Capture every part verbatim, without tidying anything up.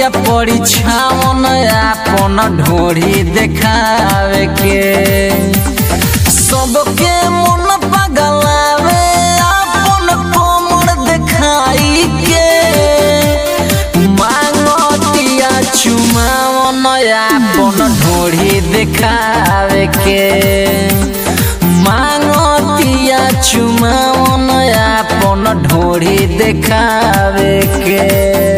बिया परीक्षावन अपन ढोरी देखावे के सबके मन पगलावे अपन कोमर देखाई के मांगतिया चुमावन अपन ढोरी देखावे के मांगतिया चुमावन अपन ढोरी देखावे के।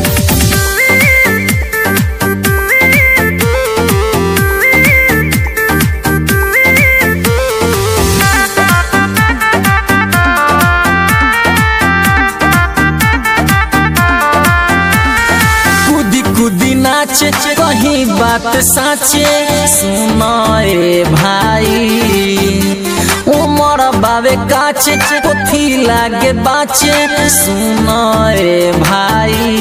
नाचे कहीं बात साचे सुनाए भाई उमर बावे काचे कोथी लागे बाचे सुनाए भाई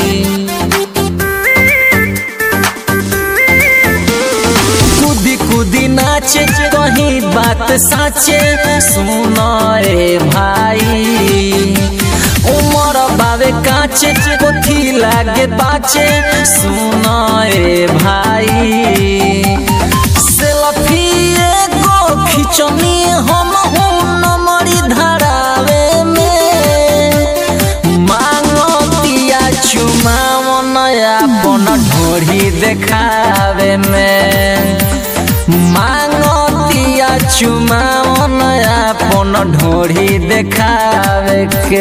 कूदी कूदी नाचे कहीं बात साचे सुनाए भाई उमर बावे काचे कोथी लागे बाचे सुनाए भाई सेल्फी एगो खिचनी हम नमरी धरावे में मांगतिया चुमावन अपन ढोरी देखावे में मांगतिया चुमावन अपन ढोरी देखावे के।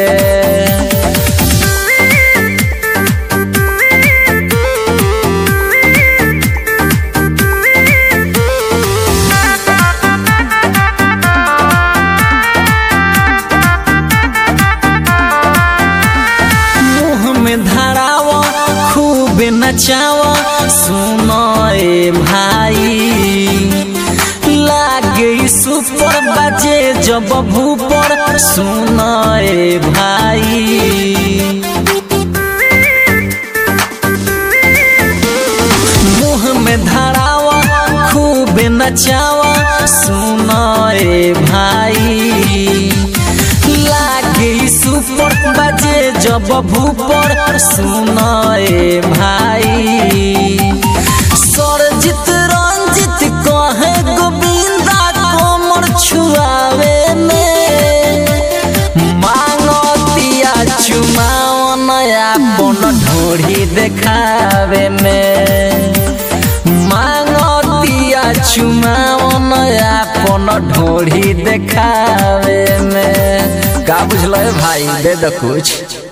धरावा खूब नचावा सुनाए भाई लागे सुपर बाजे जब भूपर सुनाए भाई मुँह में धरावा खूब नचावा सुनाए भाई लागे सुपर बाजे जब भूपर सुनाए भाई सरजित रंजित कहे गोविंदा कोमर छुआवे में मांगतिया चुमावन अपन ढोरी देखावे में मांगतिया चुमावन अपन ढोरी देखावे में। का बुझल भाई दे दो कुछ।